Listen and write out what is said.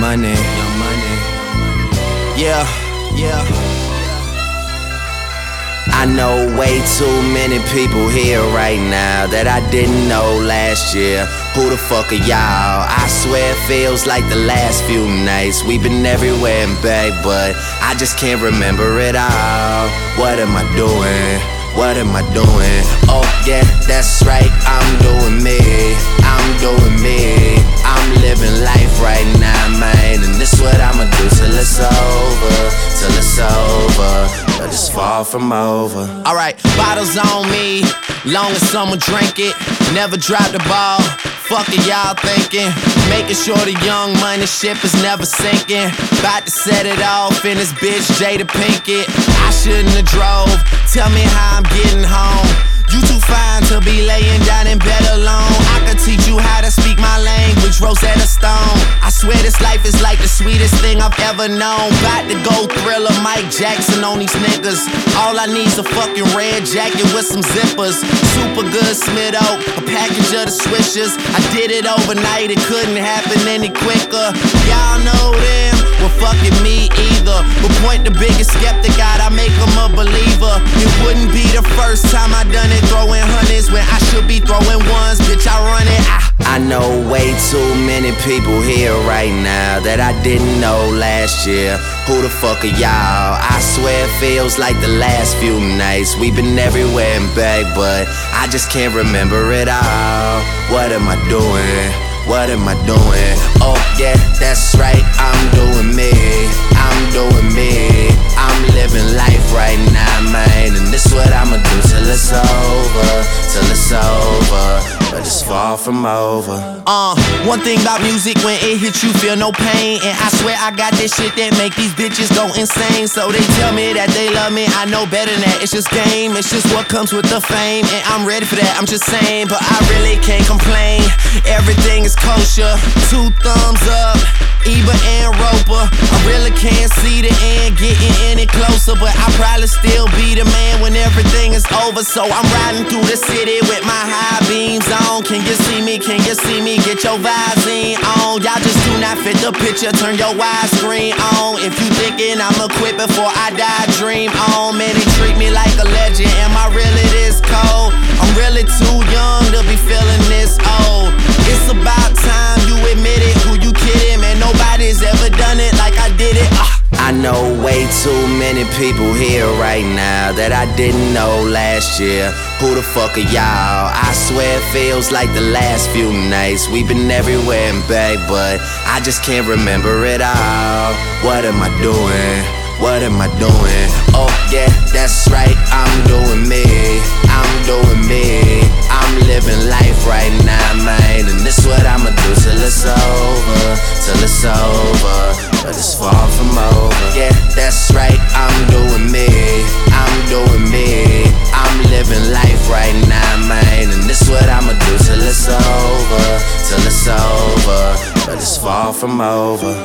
Money, Young Money. Yeah, yeah. I know way too many people here right now that I didn't know last year. Who the fuck are y'all? I swear it feels like the last few nights. We've been everywhere and back, but I just can't remember it all. What am I doing? What am I doing? Oh yeah, that's right, I'm doing me. I'm doing me. I'm living life right now, man. And this what I'ma do till it's over. Till it's over, but it's far from over. Alright, bottles on me, long as someone drink it. Never drop the ball, fuck it y'all thinking. Making sure the Young Money ship is never sinking. About to set it off in this bitch Jada Pinkett. I shouldn't have drove, tell me how I'm getting home. You too fine to be laying down in bed alone. I could teach you how to speak my language, Rosetta Stone. I swear this life is like the sweetest thing I've ever known. About to go Thriller, Mike Jackson on these niggas. All I need's a fucking red jacket with some zippers. Super good Smith Oak, a package of the Swishers. I did it overnight, it couldn't happen any quicker. Y'all know them, well fucking me either. But point the biggest skeptic out, I make him a believer. It wouldn't be the first time I done it, throwing hundreds when I should be throwing ones. Bitch, I run it. I know way too many people here right now that I didn't know last year. Who the fuck are y'all? I swear it feels like the last few nights. We've been everywhere and back, but I just can't remember it all. What am I doing? What am I doing? Oh yeah, that's right, I'm doing me. I'm doing me. I'm living life right now, man. And this what I'ma do till it's over. Till it's over, but it's far from over. One thing about music, when it hits you feel no pain. And I swear I got this shit that make these bitches go insane. So they tell me that they love me, I know better than that. It's just game, it's just what comes with the fame. And I'm ready for that, I'm just saying, but I really can't complain. Everything is kosher, 2 thumbs up, Eber and Roper. I really can't see the end getting any closer, but I'll probably still be the man when everything is over. So I'm riding through the city with my high beams on. Can you see me? Can you see me? Get your Visine on. Y'all just do not fit the picture, turn your widescreen on. If you thinking I'ma quit before I die, dream on. Man, they treat me like a legend. Am I really this cold? I'm really too young to be feeling this old. It's about time you admit it. Who you kidding? Man, nobody's ever done it like I did it. I know way too many people here right now that I didn't know last year. Who the fuck are y'all? I swear it feels like the last few nights. We've been everywhere and back, but I just can't remember it all. What am I doing? What am I doing? Oh yeah, that's right, I'm doing me. I'm doing me. I'm living life right now, man. And this what I'ma do till it's over. Till it's over, but it's far from over. Yeah, that's right, I'm doing me. I'm doing me. I'm living life right now, man. And this what I'ma do till it's over. Till it's over, but it's far from over.